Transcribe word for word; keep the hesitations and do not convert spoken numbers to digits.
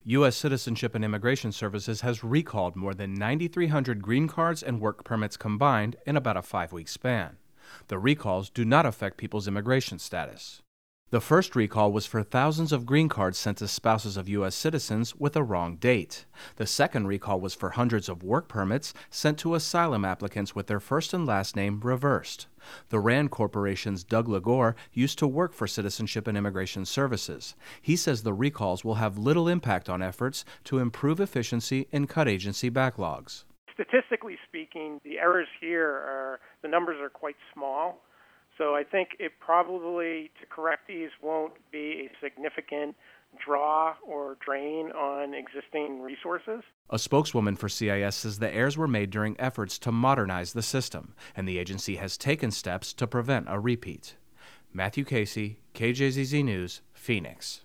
U S. Citizenship and Immigration Services has recalled more than nine thousand three hundred green cards and work permits combined in about a five-week span. The recalls do not affect people's immigration status. The first recall was for thousands of green cards sent to spouses of U S citizens with a wrong date. The second recall was for hundreds of work permits sent to asylum applicants with their first and last name reversed. The RAND Corporation's Doug Legore used to work for Citizenship and Immigration Services. He says the recalls will have little impact on efforts to improve efficiency and cut agency backlogs. Statistically speaking, the errors here are, the numbers are quite small. So I think it probably, to correct these, won't be a significant draw or drain on existing resources. A spokeswoman for C I S says the errors were made during efforts to modernize the system, and the agency has taken steps to prevent a repeat. Matthew Casey, K J Z Z News, Phoenix.